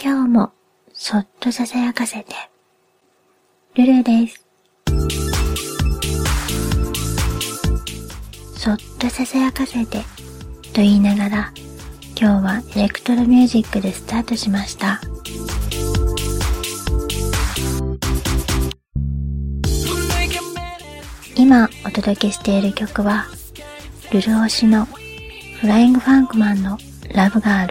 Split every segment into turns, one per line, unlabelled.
今日もそっとささやかせて、ルルです。そっとささやかせてと言いながら、今日はエレクトロミュージックでスタートしました。今お届けしている曲は、ルル推しのフライングファンクマンのラブガール。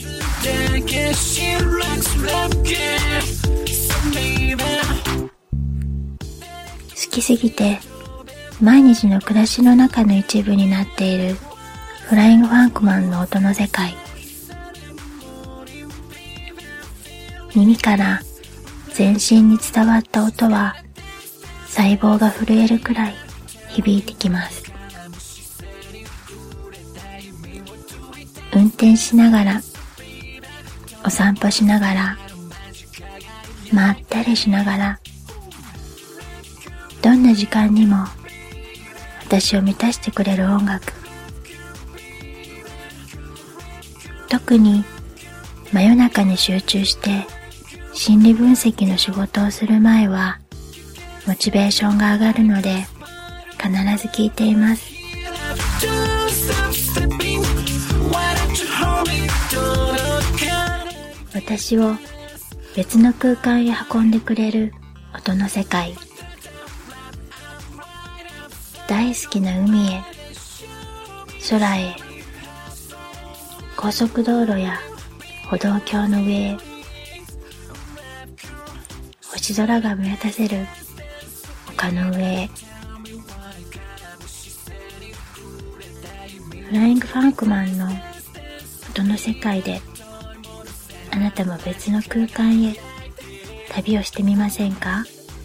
好きすぎて毎日の暮らしの中の一部になっているフライングファンクマンの音の世界。耳から全身に伝わった音は細胞が震えるくらい響いてきます。運転しながら、お散歩しながら、まったりしながら、どんな時間にも私を満たしてくれる音楽。特に真夜中に集中して心理分析の仕事をする前はモチベーションが上がるので必ず聴いています。私を別の空間へ運んでくれる音の世界。大好きな海へ、空へ、高速道路や歩道橋の上へ、星空が見渡せる丘の上へ。フライングファンクマンの音の世界で、あなたも別の空間へ旅をしてみませんか？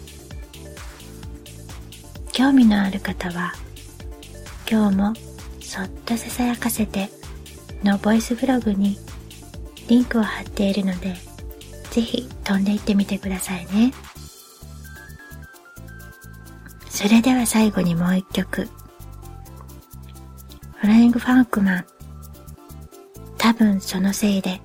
興味のある方は、今日もそっとささやかせてのボイスブログにリンクを貼っているので、ぜひ飛んでいってみてくださいね。それでは最後にもう一曲。フライングファンクマン、多分そのせいで。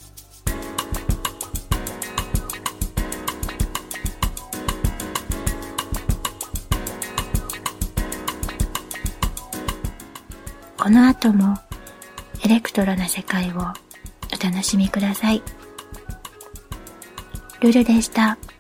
この後もエレクトロな世界をお楽しみください。ルルでした。